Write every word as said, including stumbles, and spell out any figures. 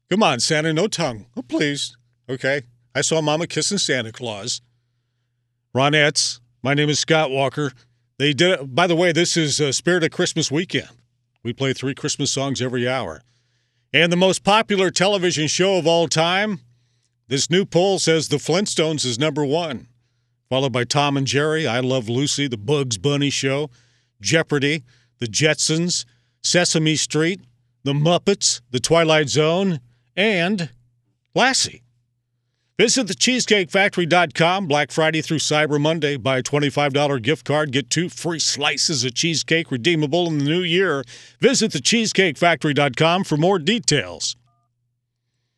Come on, Santa, no tongue. Oh, please. Okay. I saw Mama kissing Santa Claus. Ronettes, my name is Scott Walker. They did it. By the way, this is uh, Spirit of Christmas weekend. We play three Christmas songs every hour. And the most popular television show of all time, this new poll says The Flintstones is number one, followed by Tom and Jerry, I Love Lucy, The Bugs Bunny Show, Jeopardy, The Jetsons, Sesame Street, The Muppets, The Twilight Zone, and Lassie. Visit the cheesecake factory dot com Black Friday through Cyber Monday. Buy a twenty-five dollars gift card. Get two free slices of cheesecake redeemable in the new year. Visit the cheesecake factory dot com for more details.